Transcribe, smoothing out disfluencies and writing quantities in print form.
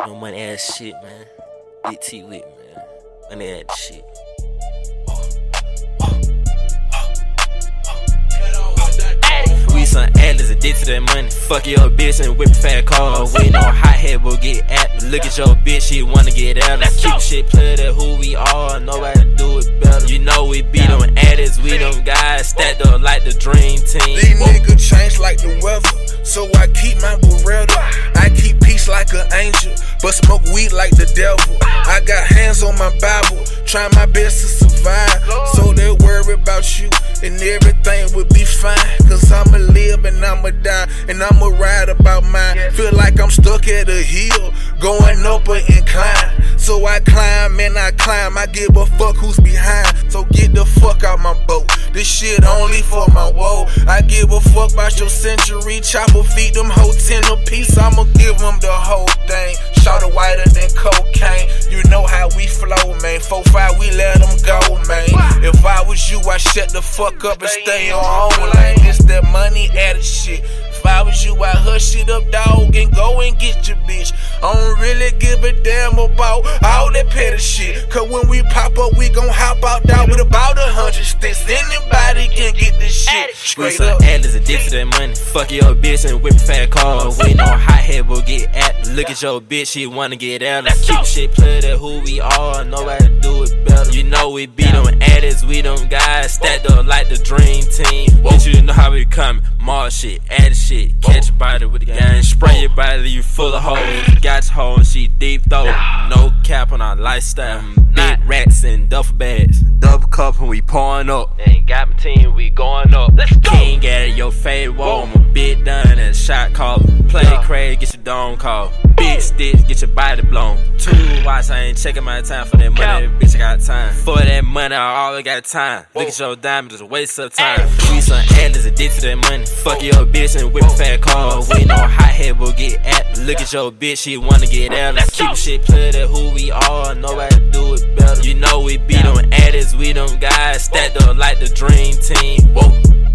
No money ass shit, man. Big T with man. Money ass shit. We some atlas addicted to that money. Fuck your bitch and whip a fat car. We no hot head will get at. Look at your bitch, she wanna get at us. Keep shit played at who we are. Nobody do it better. You know we beat them addicts. We them guys stacked up like the dream team. These niggas change like the weather, so I keep my Beretta. I keep peace like an angel, but smoke weed like the devil. I got hands on my Bible, trying my best to survive. So they worry about you and everything will be fine. Cause I'ma live and I'ma die, and I'ma ride about mine. Feel like I'm stuck at a hill, going up an incline. So I climb and I climb, I give a fuck who's behind. So get the fuck out my boat, this shit only for my woe. I give a fuck about your century, chopper feed them whole 10 a piece. I'ma give them the whole thing, shout it whiter than cocaine. You know how we flow, man, 4-5 we let them go, man. If I was you, I'd shut the fuck up and stay on home lane. This that money added shit. If I was you, I'd hush it up, dog, and go and get your bitch. I don't really give a damn about all that petty shit. Cause when we pop up, we gon' hop out, dog, with about 100 sticks. Anybody can get this shit. We Straight some up. atlas addicted to that money. Fuck your bitch and whip a fat car. We no hot head will get at. Look at your bitch, she wanna get at us. Keep shit played at who we are. Nobody do it better. You know we beat them addicts. We them guys stacked up like the dream team. Want you to know how we coming. Mall shit, add shit, catch your body with the gang. Spray your body, you full of hoes. Got your hoe and she deep throat. No cap on our lifestyle. Big rats and duffel bags. Double cup and we pouring up. Ain't got my team, we going up. Let's go. King at your fade wall. I'm a bit done and a shot caller. Play crazy, get your dome call. Big sticks, get your body blown. 2 watch, I ain't checking my time for that money. Bitch, I got time. For that money, I always got time. Look at your diamond, just a waste of time. We some atlas addicted to that money. Fuck your bitch and whip a fat car. We no hot head will get at. Look at your bitch, she wanna get at us. Keep shit played at who we are. Nobody do it better. You know we beat them addicts. We them guys stacked up like the dream team. Whoa.